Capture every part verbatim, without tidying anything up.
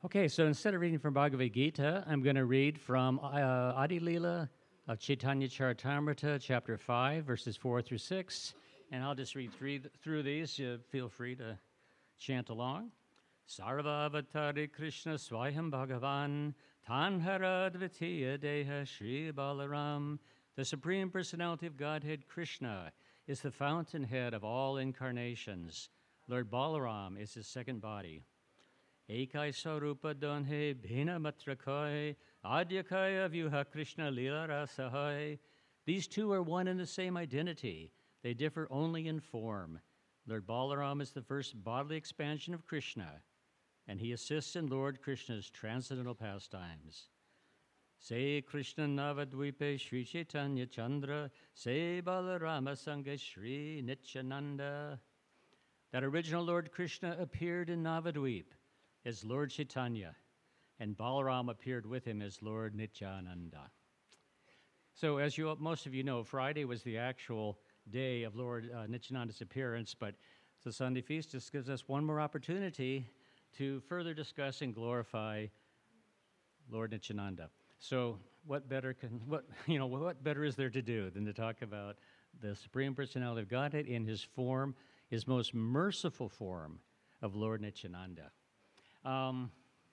Okay, so instead of reading from Bhagavad Gita, I'm going to read from uh, Adi Leela of Chaitanya Charitamrita, chapter five, verses four through six. And I'll just read three, through these. You feel free to chant along. Sarvavatari Krishna Swayam Bhagavan Tanhara Dvitiya Deha Shri Balaram. The Supreme Personality of Godhead, Krishna, is the fountainhead of all incarnations. Lord Balaram is his second body. Ekai Sarupa Donhe Bhina Matrakai Adyakaya Vyuha Krishna Lila Rasahai. These two are one and the same identity. They differ only in form. Lord Balaram is the first bodily expansion of Krishna, and he assists in Lord Krishna's transcendental pastimes. Se Krishna Navadvipe Sri Chaitanya Chandra, Se Balarama Sangha Sri Nityananda. That original Lord Krishna appeared in Navadvip as Lord Chaitanya, and Balaram appeared with him as Lord Nityananda. So as you most of you know, Friday was the actual day of Lord uh, Nityananda's appearance, but the Sunday feast just gives us one more opportunity to further discuss and glorify Lord Nityananda. So what better can what you know what better is there to do than to talk about the Supreme Personality of Godhead in his form, his most merciful form of Lord Nityananda. Um,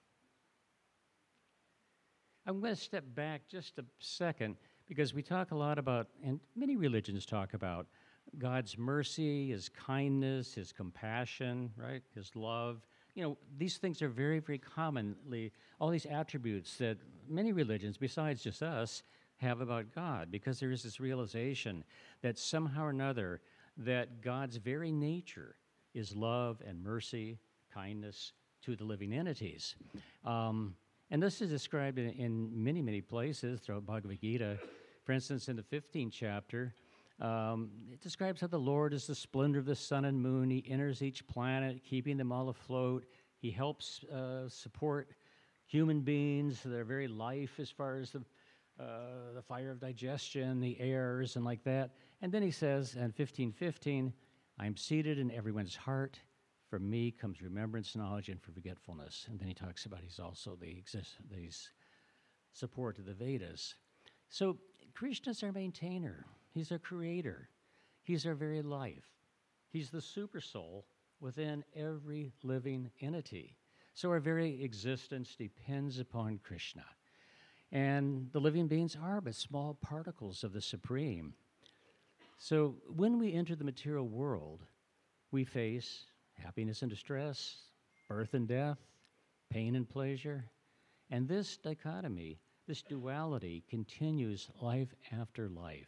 I'm going to step back just a second because we talk a lot about, and many religions talk about, God's mercy, his kindness, his compassion, right, his love. You know, these things are very, very commonly, all these attributes that many religions, besides just us, have about God, because there is this realization that somehow or another that God's very nature is love and mercy, kindness to the living entities. Um, and this is described in, in many, many places throughout Bhagavad Gita. For instance, in the fifteenth chapter, um, it describes how the Lord is the splendor of the sun and moon. He enters each planet, keeping them all afloat. He helps uh, support human beings, their very life as far as the, uh, the fire of digestion, the airs, and like that. And then he says in fifteen fifteen, I'm seated in everyone's heart. From me comes remembrance, knowledge, and forgetfulness. And then he talks about he's also the exist, these support of the Vedas. So Krishna's our maintainer. He's our creator. He's our very life. He's the super soul within every living entity. So our very existence depends upon Krishna. And the living beings are but small particles of the Supreme. So when we enter the material world, we face happiness and distress, birth and death, pain and pleasure. And this dichotomy, this duality, continues life after life.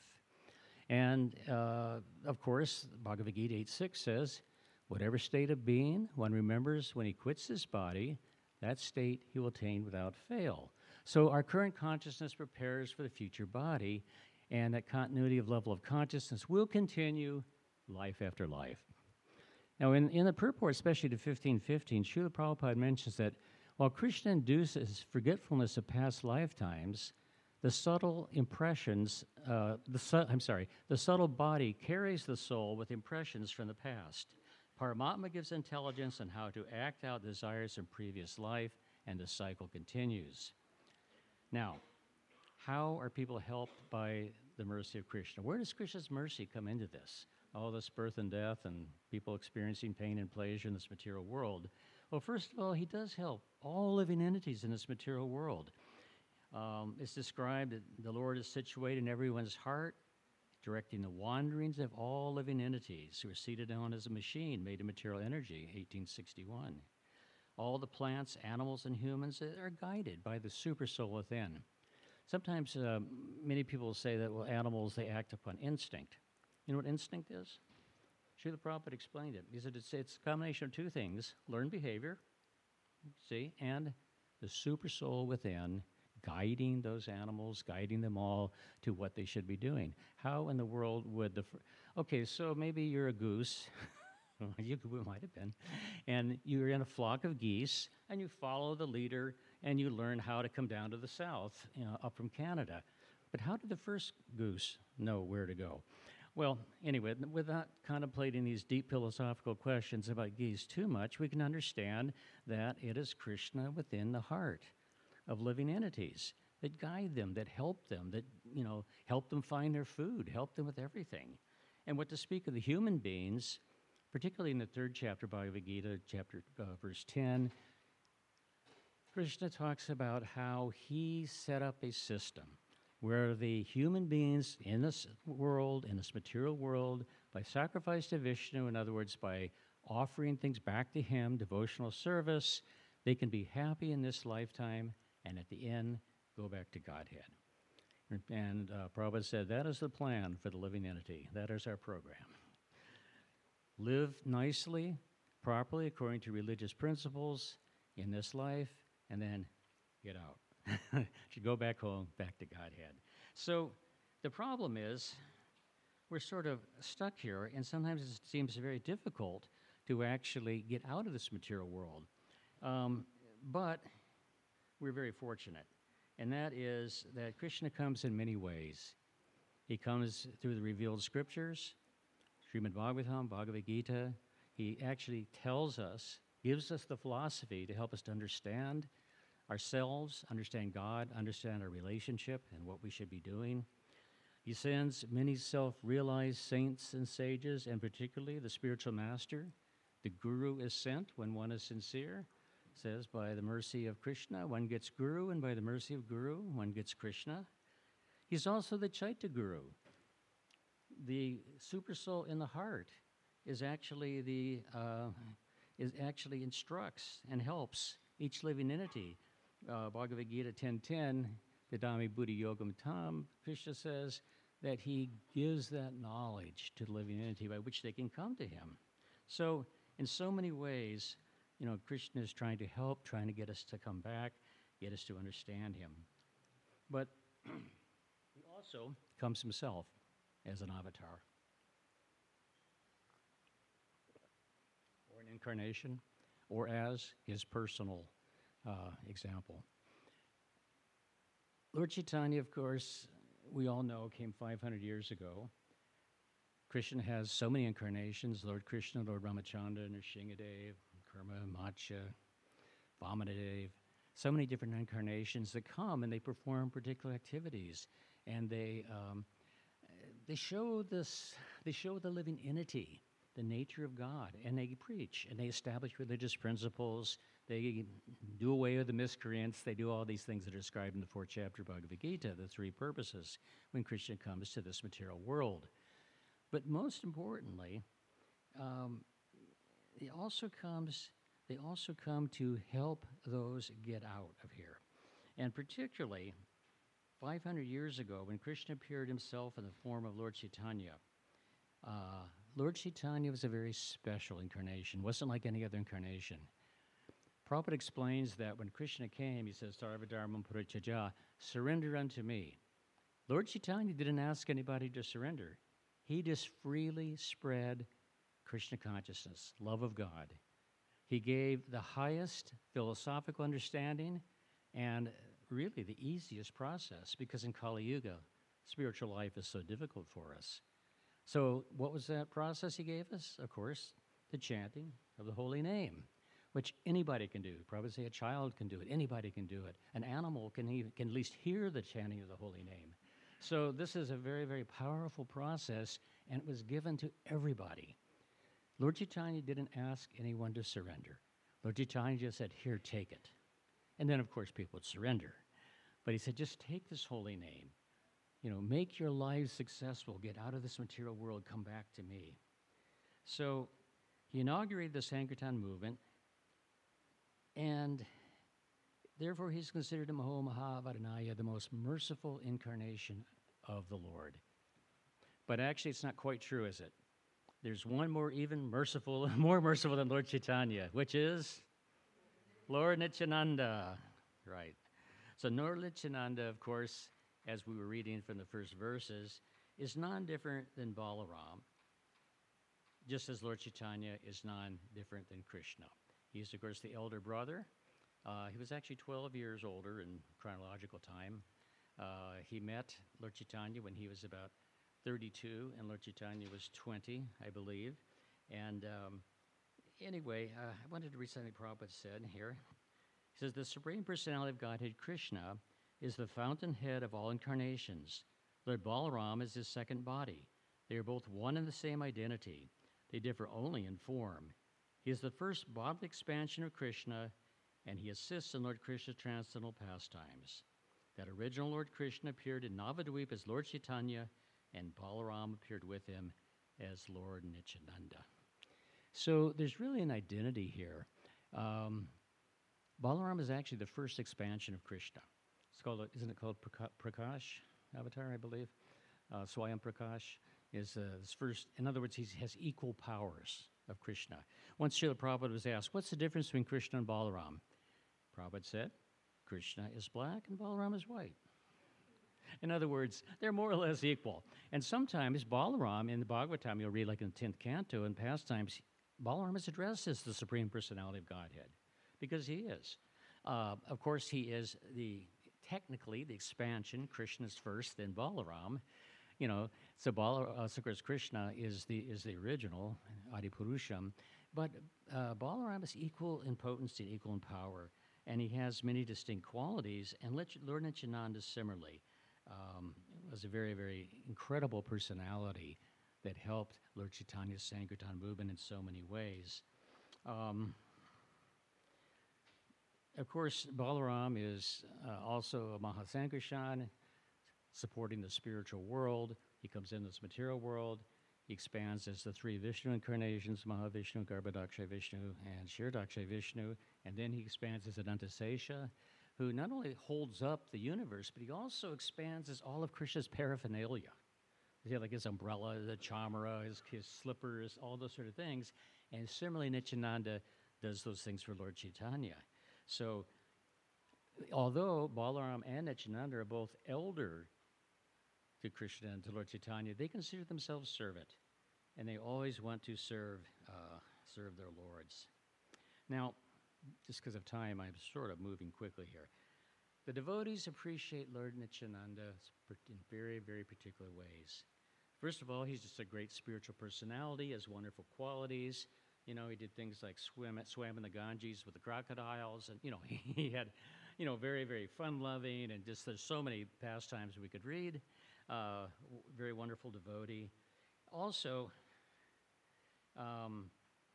And, uh, of course, Bhagavad Gita eight six says, whatever state of being one remembers when he quits this body, that state he will attain without fail. So our current consciousness prepares for the future body, and that continuity of level of consciousness will continue life after life. Now, in, in the purport, especially to fifteen fifteen, Srila Prabhupada mentions that while Krishna induces forgetfulness of past lifetimes, the subtle impressions, uh, the su- I'm sorry, the subtle body carries the soul with impressions from the past. Paramatma gives intelligence on how to act out desires in previous life, and the cycle continues. Now, how are people helped by the mercy of Krishna? Where does Krishna's mercy come into this? All this birth and death and people experiencing pain and pleasure in this material world. Well, first of all, he does help all living entities in this material world. Um, it's described that the Lord is situated in everyone's heart, directing the wanderings of all living entities who are seated on as a machine made of material energy, eighteen sixty-one. All the plants, animals, and humans are guided by the super soul within. Sometimes uh, many people say that, well, animals, they act upon instinct. You know what instinct is? Srila Prabhupada explained it. He said it's, it's a combination of two things, learned behavior, see, and the super soul within guiding those animals, guiding them all to what they should be doing. How in the world would the... Fr- okay, so maybe you're a goose. You might have been. And you're in a flock of geese, and you follow the leader, and you learn how to come down to the south, you know, up from Canada. But how did the first goose know where to go? Well, anyway, n- without contemplating these deep philosophical questions about geese too much, we can understand that it is Krishna within the heart of living entities that guide them, that help them, that, you know, help them find their food, help them with everything. And what to speak of the human beings, particularly in the third chapter, Bhagavad Gita, chapter uh, verse ten, Krishna talks about how he set up a system where the human beings in this world, in this material world, by sacrifice to Vishnu, in other words, by offering things back to him, devotional service, they can be happy in this lifetime and at the end go back to Godhead. And uh, Prabhupada said, that is the plan for the living entity. That is our program. Live nicely, properly, according to religious principles in this life, and then get out. Should go back home, back to Godhead. So the problem is we're sort of stuck here, and sometimes it seems very difficult to actually get out of this material world. Um, but we're very fortunate, and that is that Krishna comes in many ways. He comes through the revealed scriptures, Srimad Bhagavatam, Bhagavad Gita. He actually tells us, gives us the philosophy to help us to understand ourselves, understand God, understand our relationship and what we should be doing. He sends many self-realized saints and sages, and particularly the spiritual master. The guru is sent when one is sincere. It says, by the mercy of Krishna, one gets guru, and by the mercy of guru, one gets Krishna. He's also the Chaitya Guru. The supersoul in the heart is actually the uh, is actually instructs and helps each living entity. Uh, Bhagavad Gita ten ten, Vidami Buddhi Yogam Tam, Krishna says that he gives that knowledge to the living entity by which they can come to him. So in so many ways, you know, Krishna is trying to help, trying to get us to come back, get us to understand him. But he also comes himself as an avatar or an incarnation or as his personal uh, example. Lord Chaitanya, of course, we all know, came five hundred years ago. Krishna has so many incarnations, Lord Krishna, Lord Ramachandra, Nrsingadev, Karma, Matsya, Vamanadev, so many different incarnations that come and they perform particular activities. And they um, they show this, they show the living entity, the nature of God, and they preach, and they establish religious principles, they do away with the miscreants, they do all these things that are described in the fourth chapter of Bhagavad Gita, the three purposes when Krishna comes to this material world. But most importantly, um, it also comes, they also come to help those get out of here. And particularly, five hundred years ago, when Krishna appeared himself in the form of Lord Chaitanya, uh, Lord Chaitanya was a very special incarnation, wasn't like any other incarnation. Prabhupada explains that when Krishna came, he says, Sarvadharmam Parityajya, surrender unto me. Lord Chaitanya didn't ask anybody to surrender. He just freely spread Krishna consciousness, love of God. He gave the highest philosophical understanding and really the easiest process, because in Kali Yuga, spiritual life is so difficult for us. So what was that process he gave us? Of course, the chanting of the holy name, which anybody can do. Probably say a child can do it. Anybody can do it. An animal can, even, can at least hear the chanting of the holy name. So this is a very, very powerful process, and it was given to everybody. Lord Chaitanya didn't ask anyone to surrender. Lord Chaitanya just said, here, take it. And then, of course, people would surrender. But he said, just take this holy name. You know, make your lives successful. Get out of this material world. Come back to me. So he inaugurated the Sankirtan movement, and therefore he's considered a Maho Mahavadanaya, the most merciful incarnation of the Lord. But actually, it's not quite true, is it? There's one more even merciful, more merciful than Lord Chaitanya, which is Lord Nityananda. Right. So Lord Nityananda, of course, as we were reading from the first verses, is non-different than Balaram, just as Lord Chaitanya is non-different than Krishna. He's, of course, the elder brother. Uh, he was actually twelve years older in chronological time. Uh, he met Lord Chaitanya when he was about thirty-two, and Lord Chaitanya was twenty, I believe. And um, anyway, uh, I wanted to read something Prabhupada said here. He says, the Supreme Personality of Godhead, Krishna, is the fountainhead of all incarnations. Lord Balaram is his second body. They are both one and the same identity. They differ only in form. He is the first bodily expansion of Krishna, and he assists in Lord Krishna's transcendental pastimes. That original Lord Krishna appeared in Navadvip as Lord Chaitanya, and Balaram appeared with him as Lord Nityananda. So there's really an identity here. Um, Balaram is actually the first expansion of Krishna. It's called, isn't it called Prakash Avatar, I believe? Uh, Swayam Prakash is uh, this first, in other words, he has equal powers of Krishna. Once Srila Prabhupada was asked, what's the difference between Krishna and Balaram? Prabhupada said, Krishna is black and Balaram is white. In other words, they're more or less equal. And sometimes Balaram, in the Bhagavatam, you'll read like in the tenth canto, in pastimes, Balaram is addressed as the Supreme Personality of Godhead, because he is. Uh, of course, he is the, technically, the expansion. Krishna's first, then Balaram. You know, so Bala, uh, so of course, Krishna is the is the original, Adipurusham, but uh, Balaram is equal in potency, equal in power, and he has many distinct qualities, and Lord Nityananda similarly um, was a very, very incredible personality that helped Lord Chaitanya's Sankirtan movement in so many ways. Um, of course, Balaram is uh, also a Mahasankarshan, supporting the spiritual world. He comes in this material world. He expands as the three Vishnu incarnations, Mahavishnu, Garbhodakshay Vishnu, and Kshirodakshay Vishnu. And then he expands as Anantasesha, who not only holds up the universe, but he also expands as all of Krishna's paraphernalia. He had like his umbrella, the chamara, his, his slippers, all those sort of things. And similarly, Nityananda does those things for Lord Chaitanya. So although Balaram and Nityananda are both elder to Krishna and to Lord Chaitanya, they consider themselves servant, and they always want to serve uh, serve their lords. Now, just because of time, I'm sort of moving quickly here. The devotees appreciate Lord Nityananda in very, very particular ways. First of all, he's just a great spiritual personality, has wonderful qualities. You know, he did things like swim, swam in the Ganges with the crocodiles, and, you know, he had, you know, very, very fun-loving, and just there's so many pastimes we could read. Uh, very wonderful devotee. Also, um,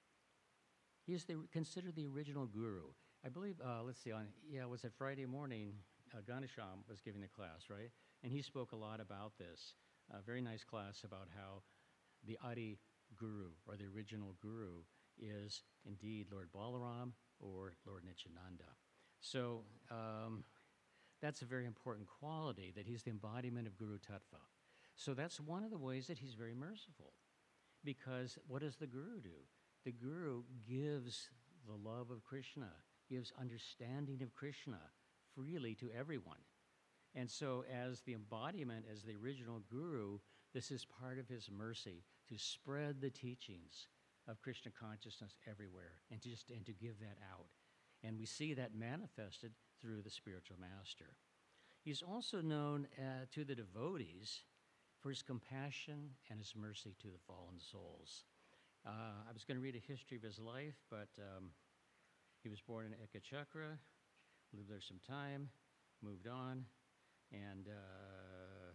he's the, considered the original guru. I believe, uh, let's see, on yeah, it was it Friday morning, uh, Ganesham was giving the class, right? And he spoke a lot about this. A very nice class about how the Adi Guru, or the original Guru, is indeed Lord Balaram or Lord Nityananda. So um, that's a very important quality, that he's the embodiment of Guru Tattva. So that's one of the ways that he's very merciful. Because what does the Guru do? The Guru gives the love of Krishna, gives understanding of Krishna freely to everyone. And so as the embodiment, as the original Guru, this is part of his mercy to spread the teachings of Krishna consciousness everywhere and to just and to give that out. And we see that manifested through the spiritual master. He's also known uh, to the devotees for his compassion and his mercy to the fallen souls. Uh, I was going to read a history of his life, but um, he was born in Ekachakra, lived there some time, moved on, and uh,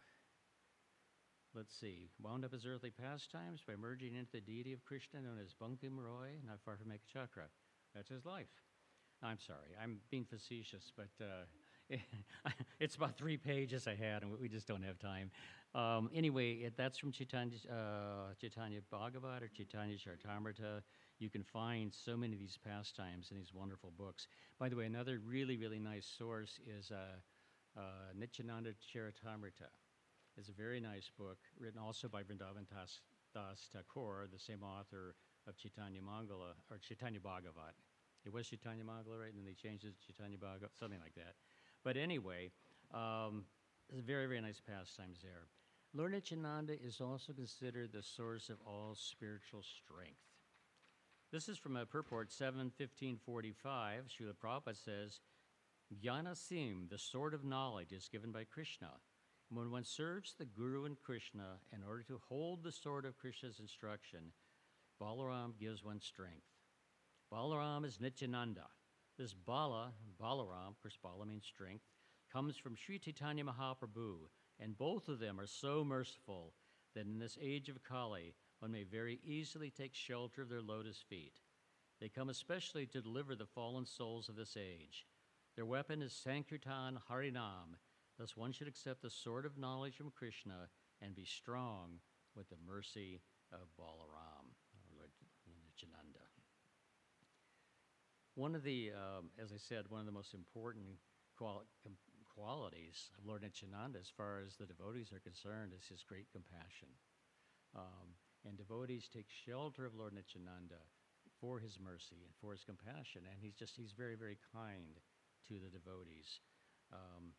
let's see, wound up his earthly pastimes by merging into the deity of Krishna known as Bankim Roy, not far from Ekachakra. That's his life. I'm sorry, I'm being facetious, but uh, it's about three pages I had, and we just don't have time. Um, anyway, it, that's from Chaitanya, uh, Chaitanya Bhagavat or Chaitanya Charitamrita. You can find so many of these pastimes in these wonderful books. By the way, another really, really nice source is uh, uh, Nityananda Charitamrita. It's a very nice book, written also by Vrindavan Das, Das Thakur, the same author of Chaitanya Mangala, or Chaitanya Bhagavat. It was Chaitanya Mangala, right? And then they changed it to Chaitanya Bhagavat, something like that. But anyway, um, there's very, very nice pastimes there. Lord Nityananda is also considered the source of all spiritual strength. This is from a purport, seven fifteen forty-five. Srila Prabhupada says, Jnana Sim, the sword of knowledge, is given by Krishna. When one serves the Guru and Krishna in order to hold the sword of Krishna's instruction, Balaram gives one strength. Balaram is Nityananda. This Bala, Balaram, of course Bala means strength, comes from Sri Chaitanya Mahaprabhu, and both of them are so merciful that in this age of Kali, one may very easily take shelter of their lotus feet. They come especially to deliver the fallen souls of this age. Their weapon is Sankirtan Harinam. Thus one should accept the sword of knowledge from Krishna and be strong with the mercy of Balaram, or Lord Nityananda. One of the, um, as I said, one of the most important quali- com- qualities of Lord Nityananda as far as the devotees are concerned is his great compassion. Um, and devotees take shelter of Lord Nityananda for his mercy and for his compassion, and he's just, he's very, very kind to the devotees. Um,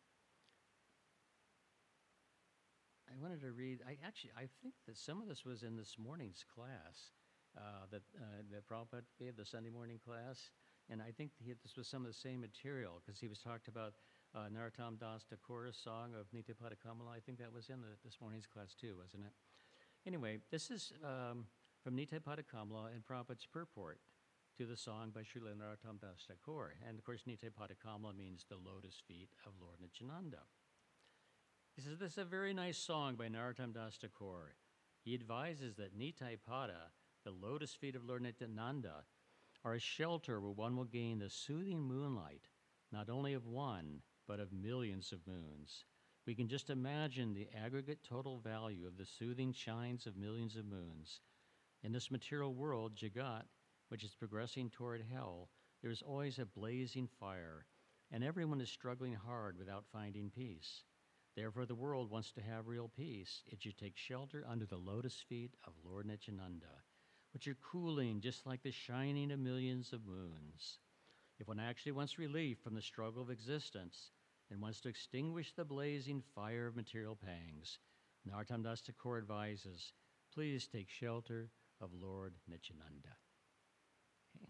I wanted to read, I actually, I think that some of this was in this morning's class, uh, that, uh, that Prabhupada gave, the Sunday morning class, and I think he, this was some of the same material, because he was talked about uh, Narottam Das Thakur's song of Nitya Pada Kamala. I think that was in the, this morning's class too, wasn't it? Anyway, this is um, from Nitya Pada Kamala and Prabhupada's purport to the song by Srila Narottam Das Thakur. And of course, Nitya Pada Kamala means the lotus feet of Lord Nityananda. He says, this is a very nice song by Narottam Das Thakur. He advises that Nitai Pada, the lotus feet of Lord Nityananda, are a shelter where one will gain the soothing moonlight, not only of one, but of millions of moons. We can just imagine the aggregate total value of the soothing shines of millions of moons. In this material world, Jagat, which is progressing toward hell, there is always a blazing fire, and everyone is struggling hard without finding peace. Therefore, the world wants to have real peace. It should take shelter under the lotus feet of Lord Nityananda, which are cooling just like the shining of millions of moons. If one actually wants relief from the struggle of existence and wants to extinguish the blazing fire of material pangs, Narottam Das Thakur advises, please take shelter of Lord Nityananda. Okay.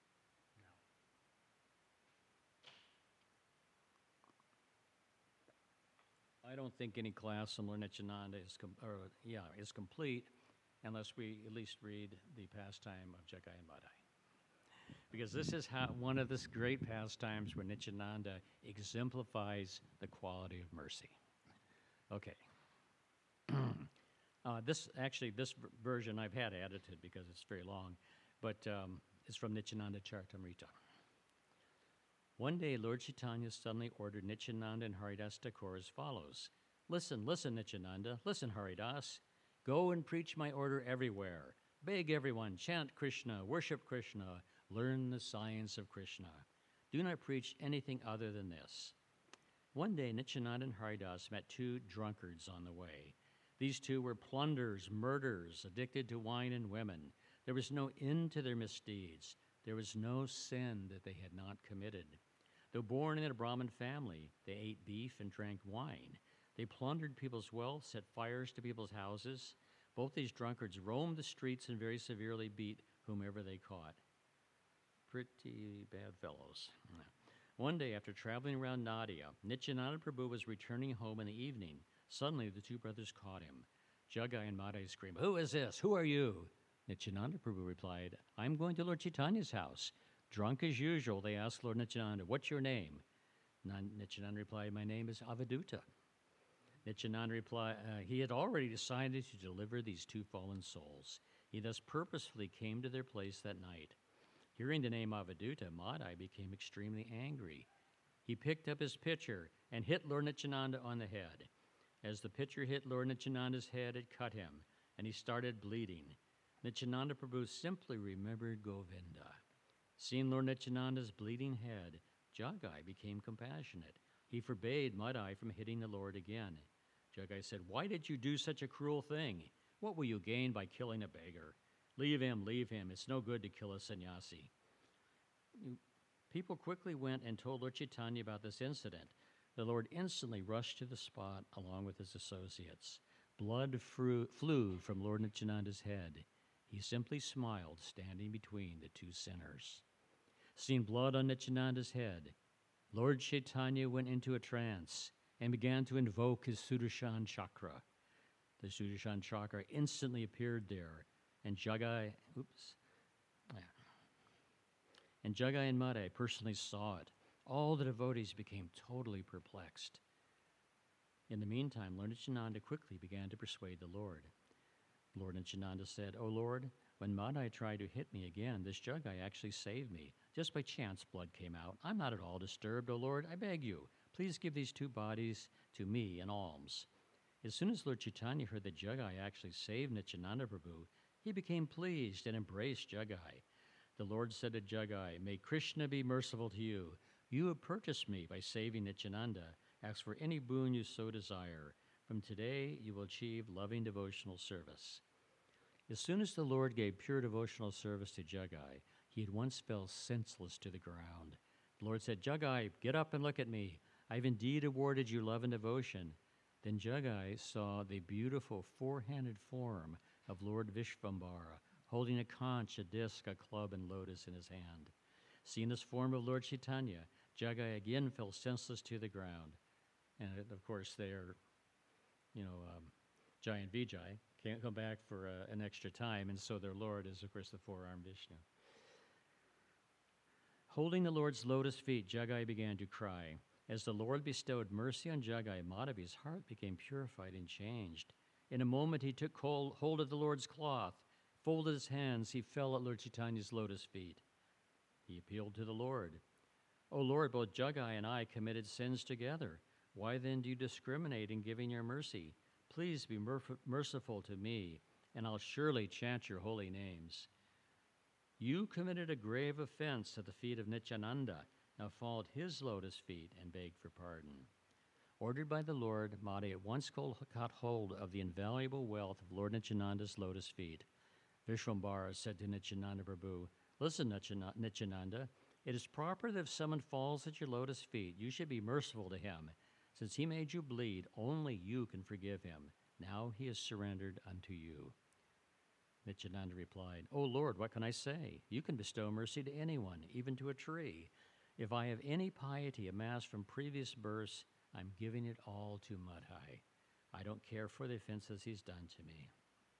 I don't think any class on Lord Nityananda is, com- or, yeah, is complete unless we at least read the pastime of Jagai and Madai. Because this is how, one of the great pastimes where Nityananda exemplifies the quality of mercy. Okay. uh, this, actually, this v- version I've had edited because it's very long, but um, it's from Nityananda Charitamrita. One day, Lord Chaitanya suddenly ordered Nityananda and Haridas Thakur as follows. Listen, listen, Nityananda, listen, Haridas. Go and preach my order everywhere. Beg everyone, chant Krishna, worship Krishna, learn the science of Krishna. Do not preach anything other than this. One day, Nityananda and Haridas met two drunkards on the way. These two were plunderers, murderers, addicted to wine and women. There was no end to their misdeeds. There was no sin that they had not committed. Though born in a Brahmin family, they ate beef and drank wine. They plundered people's wealth, set fires to people's houses. Both these drunkards roamed the streets and very severely beat whomever they caught. Pretty bad fellows. One day, after traveling around Nadia, Nityananda Prabhu was returning home in the evening. Suddenly, the two brothers caught him. Jagai and Madai screamed, "Who is this? Who are you?" Nityananda Prabhu replied, "I'm going to Lord Chaitanya's house." Drunk as usual, they asked Lord Nityananda, "What's your name?" Nityananda replied, "My name is Avaduta." Nityananda replied, uh, he had already decided to deliver these two fallen souls. He thus purposefully came to their place that night. Hearing the name Avaduta, Madai became extremely angry. He picked up his pitcher and hit Lord Nityananda on the head. As the pitcher hit Lord Nityananda's head, it cut him, and he started bleeding. Nityananda Prabhu simply remembered Govinda. Seeing Lord Nityananda's bleeding head, Jagai became compassionate. He forbade Madai from hitting the Lord again. Jagai said, "Why did you do such a cruel thing? What will you gain by killing a beggar? Leave him, leave him. It's no good to kill a sannyasi." People quickly went and told Lord Chaitanya about this incident. The Lord instantly rushed to the spot along with his associates. Blood flew, flew from Lord Nityananda's head. He simply smiled, standing between the two sinners. Seeing blood on Nityananda's head, Lord Chaitanya went into a trance. and began to invoke his Sudarshan chakra. The Sudarshan chakra instantly appeared there, and Jagai, oops, yeah. and Jagai and Madai personally saw it. All the devotees became totally perplexed. In the meantime, Lord Nityananda quickly began to persuade the Lord. Lord Nityananda said, "O Lord, when Madai tried to hit me again, this Jagai actually saved me. Just by chance, blood came out. I'm not at all disturbed, O Lord. I beg you, please give these two bodies to me in alms." As soon as Lord Chaitanya heard that Jagai actually saved Nityananda Prabhu, he became pleased and embraced Jagai. The Lord said to Jagai, "May Krishna be merciful to you. You have purchased me by saving Nityananda. Ask for any boon you so desire. From today, you will achieve loving devotional service." As soon as the Lord gave pure devotional service to Jagai, he at once fell senseless to the ground. The Lord said, "Jagai, get up and look at me. I've indeed awarded you love and devotion." Then Jagai saw the beautiful four-handed form of Lord Vishvambara, holding a conch, a disc, a club, and lotus in his hand. Seeing this form of Lord Chaitanya, Jagai again fell senseless to the ground. And of course, they're, you know, um, Jai and Vijay can't come back for uh, an extra time, and so their Lord is, of course, the four-armed Vishnu. Holding the Lord's lotus feet, Jagai began to cry. As the Lord bestowed mercy on Jagai, Madhavi's heart became purified and changed. In a moment, he took hold of the Lord's cloth, folded his hands, he fell at Lord Chaitanya's lotus feet. He appealed to the Lord. "O Lord, both Jagai and I committed sins together. Why then do you discriminate in giving your mercy? Please be merf- merciful to me, and I'll surely chant your holy names." "You committed a grave offense at the feet of Nityananda. Now fall at his lotus feet and beg for pardon." Ordered by the Lord, Madai at once caught hold of the invaluable wealth of Lord Nityananda's lotus feet. Vishvambara said to Nityananda Prabhu, "Listen, Nityananda, it is proper that if someone falls at your lotus feet, you should be merciful to him. Since he made you bleed, only you can forgive him. Now he is surrendered unto you." Nityananda replied, "O Lord, what can I say? You can bestow mercy to anyone, even to a tree. If I have any piety amassed from previous births, I'm giving it all to Madhai. I don't care for the offenses he's done to me."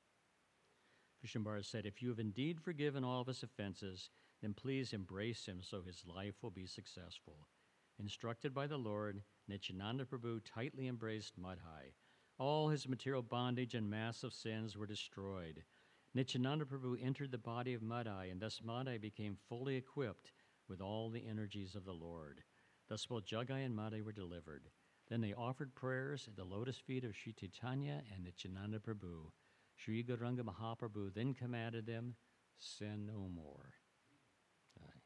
Vishvambara said, "If you have indeed forgiven all of his offenses, then please embrace him so his life will be successful." Instructed by the Lord, Nityananda Prabhu tightly embraced Madhai. All his material bondage and massive sins were destroyed. Nityananda Prabhu entered the body of Madhai, and thus Madhai became fully equipped with all the energies of the Lord. Thus both Jagai and Madhai were delivered. Then they offered prayers at the lotus feet of Sri Chaitanya and Nityananda Prabhu. Sri Gauranga Mahaprabhu then commanded them, "Sin no more." Right.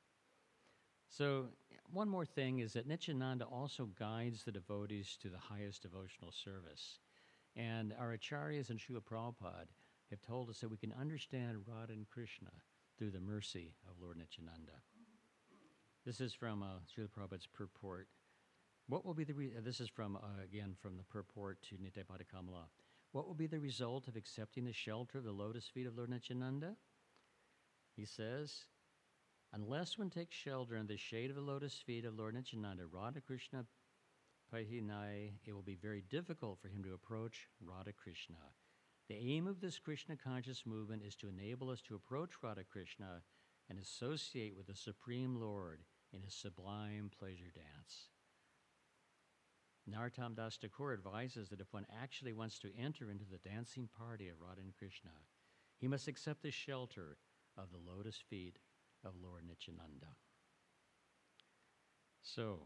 So one more thing is that Nityananda also guides the devotees to the highest devotional service. And our acharyas and Srila Prabhupada have told us that we can understand Radha and Krishna through the mercy of Lord Nityananda. This is from uh, Srila Prabhupada's purport. What will be the, re- this is from, uh, again, from the purport to Nityapada Kamala. What will be the result of accepting the shelter of the lotus feet of Lord Nityananda? He says, unless one takes shelter in the shade of the lotus feet of Lord Nityananda, Radha Krishna Pahinai, it will be very difficult for him to approach Radha Krishna. The aim of this Krishna conscious movement is to enable us to approach Radha Krishna and associate with the Supreme Lord in his sublime pleasure dance. Narottam Das Thakur advises that if one actually wants to enter into the dancing party of Radha and Krishna, he must accept the shelter of the lotus feet of Lord Nityananda. So,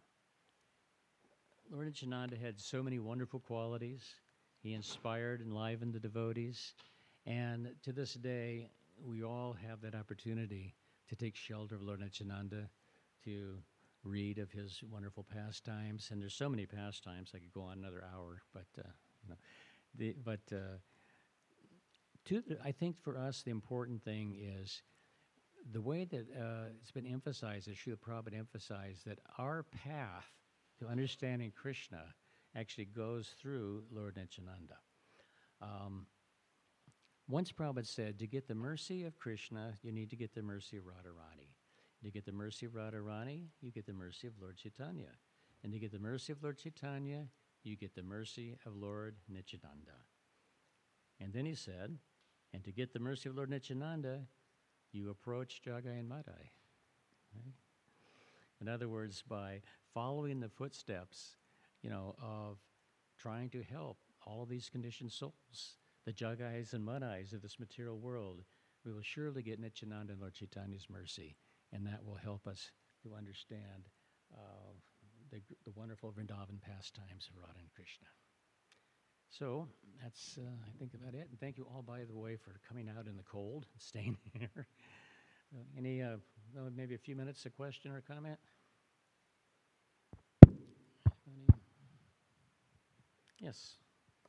Lord Nityananda had so many wonderful qualities. He inspired and enlivened the devotees. And to this day, we all have that opportunity to take shelter of Lord Nityananda, to read of his wonderful pastimes. And there's so many pastimes, I could go on another hour, but, uh, you know, the, but uh, to the, I think for us, the important thing is the way that uh, it's been emphasized, as Srila Prabhupada emphasized, that our path to understanding Krishna actually goes through Lord Nityananda. Um, once Prabhupada said, to get the mercy of Krishna, you need to get the mercy of Radharani. To get the mercy of Radharani, you get the mercy of Lord Chaitanya. And to get the mercy of Lord Chaitanya, you get the mercy of Lord Nityananda. And then he said, and to get the mercy of Lord Nityananda, you approach Jagai and Madai. Right? In other words, by following the footsteps, you know, of trying to help all of these conditioned souls, the Jagais and Madais of this material world, we will surely get Nityananda and Lord Chaitanya's mercy, and that will help us to understand uh, the, the wonderful Vrindavan pastimes of Radha and Krishna. So that's, uh, I think, about it. And thank you all, by the way, for coming out in the cold and staying here. uh, any, uh, uh, maybe a few minutes, a question or a comment? Any? Yes.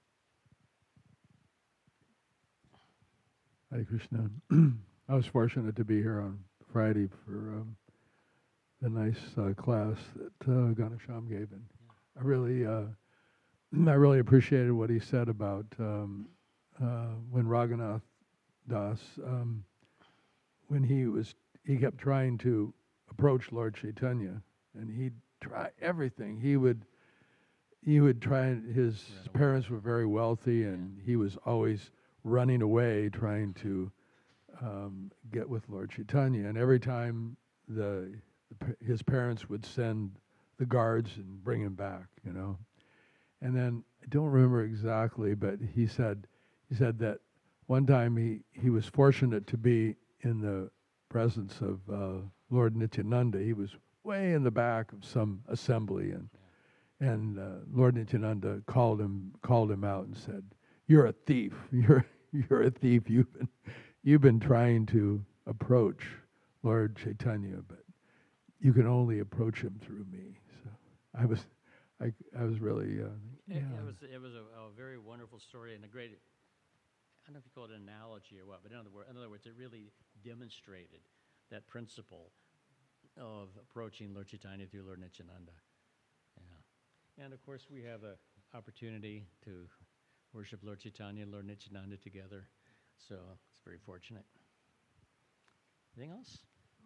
Hare Krishna. I was fortunate to be here on Friday for um, the nice uh, class that uh, Ganesham gave, and I really, uh, I really appreciated what he said about um, uh, when Raghunath Das, um, when he was, he kept trying to approach Lord Chaitanya, and he'd try everything. He would, he would try. His Right. parents were very wealthy, and yeah. he was always running away, trying to um, get with Lord Chaitanya. And every time the, the his parents would send the guards and bring him back, you know. And then I don't remember exactly, but he said he said that one time he, he was fortunate to be in the presence of uh, Lord Nityananda. He was way in the back of some assembly, and yeah. and uh, Lord Nityananda called him called him out and said, "You're a thief. You're you're a thief. You've been you've been trying to approach Lord Chaitanya, but you can only approach him through me." So I was, I I was really. Uh, it, yeah. it was it was a, a very wonderful story and a great. I don't know if you call it an analogy or what, but in other, word, in other words, it really demonstrated that principle of approaching Lord Chaitanya through Lord Nityananda. Yeah, and of course we have the opportunity to worship Lord Chaitanya and Lord Nityananda together. So it's very fortunate. Anything else?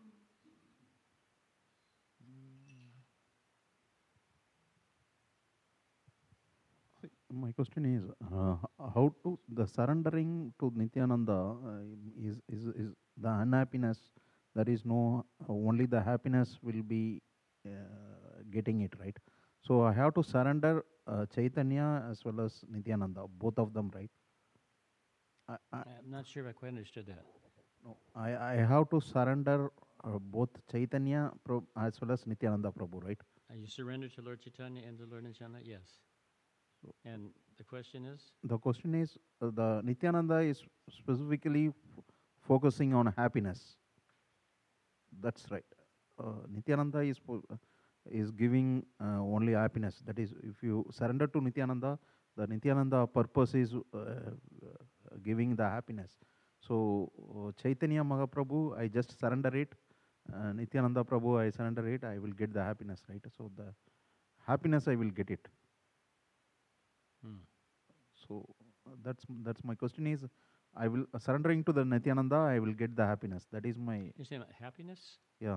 My question is, uh, how to the surrendering to Nityananda uh, is, is is the unhappiness. There is no uh, only the happiness will be uh, getting it, right? So I have to surrender uh, Chaitanya as well as Nityananda, both of them, right? I, I, I'm not sure if I quite understood that. no, I, I have to surrender uh, both Chaitanya Prabhu as well as Nityananda Prabhu, right? Are you surrender to Lord Chaitanya and to Lord Nityananda? Yes. So, and the question is? The question is, uh, the Nityananda is specifically f- focusing on happiness. That's right. Uh, Nityananda is po- uh, is giving uh, only happiness. That is, if you surrender to Nityananda, the Nityananda purpose is uh, uh, giving the happiness. So uh, Chaitanya Mahaprabhu, I just surrender it. Uh, Nityananda Prabhu, I surrender it. I will get the happiness, right? So the happiness, I will get it. Hmm. So uh, that's that's my question is, I will uh, surrendering to the Nityananda, I will get the happiness. That is my. You're saying about happiness? Yeah.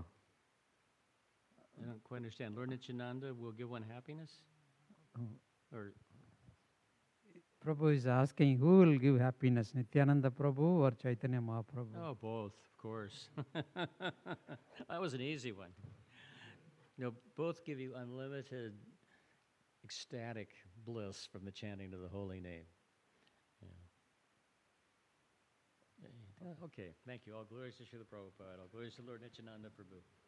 I don't quite understand. Lord Nityananda will give one happiness? Uh, or Prabhu is asking who will give happiness, Nityananda Prabhu or Chaitanya Mahaprabhu? Oh, both, of course. That was an easy one. You know, both give you unlimited ecstatic bliss from the chanting of the holy name. Yeah. Uh, Okay, thank you. All glories to Srila Prabhupada. All glories to Lord Nityananda Prabhu.